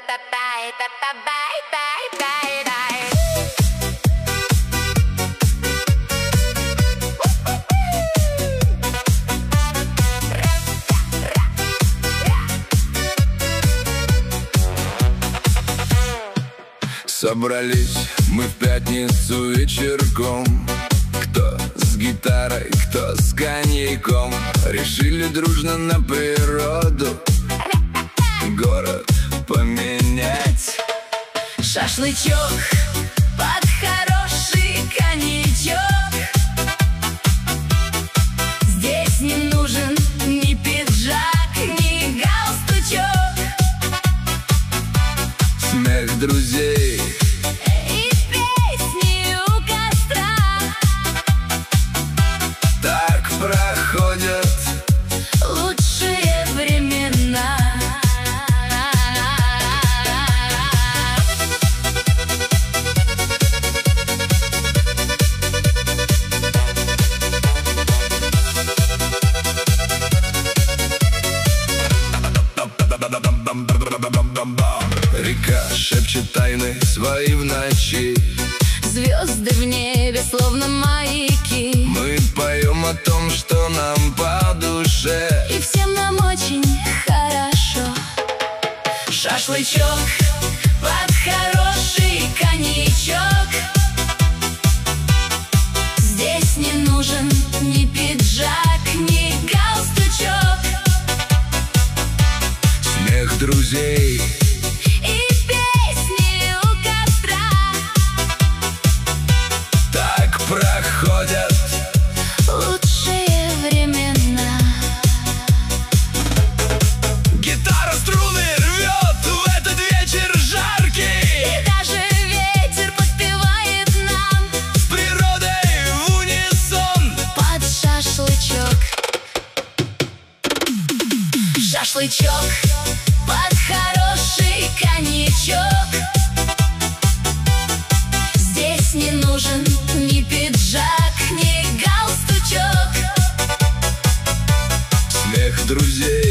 Собрались мы в пятницу вечерком, кто с гитарой, кто с коньяком. Решили дружно на природу город поменять. Шашлычок под хороший коньячок. Здесь не нужен ни пиджак, ни галстучок. Смех друзей и песни у костра. так проходят лучшие времена. Река шепчет тайны свои в ночи. Звезды в небе словно маяки. Мы поем о том, что нам по душе, И всем нам очень хорошо. Шашлычок под хороший коньячок. Здесь не нужен ни пиджак, ни галстучок. смех друзей И песни у костра так проходят лучшие времена. гитара струны рвет в этот вечер жаркий. И даже ветер подпевает нам С природой в унисон. под шашлычок. Шашлычок под хороший коньячок. Здесь не нужен ни пиджак, ни галстучок. Смех друзей